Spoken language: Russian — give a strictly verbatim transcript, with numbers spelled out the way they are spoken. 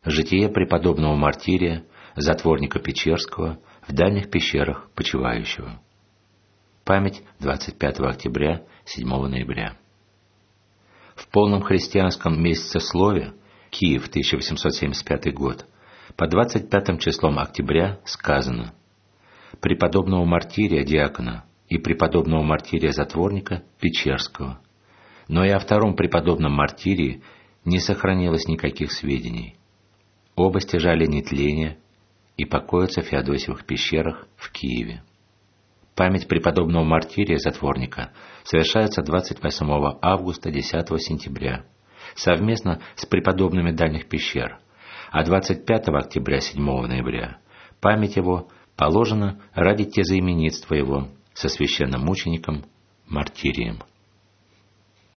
Житие преподобного мартирия, затворника Печерского, в дальних пещерах почивающего. Память двадцать пятого октября — седьмого ноября. В полном христианском месяцеслове, Киев, тысяча восемьсот семьдесят пятый год, по двадцать пятым числом октября сказано: преподобного мартирия диакона и преподобного мартирия затворника Печерского. Но и о втором преподобном мартирии не сохранилось никаких сведений. Оба стяжали нетление и покоятся в Феодосиевых пещерах в Киеве. Память преподобного мартирия затворника совершается двадцать восьмого августа — десятого сентября, совместно с преподобными дальних пещер, а двадцать пятого октября — седьмого ноября память его положена ради тезаименитства его со священномучеником Мартирием.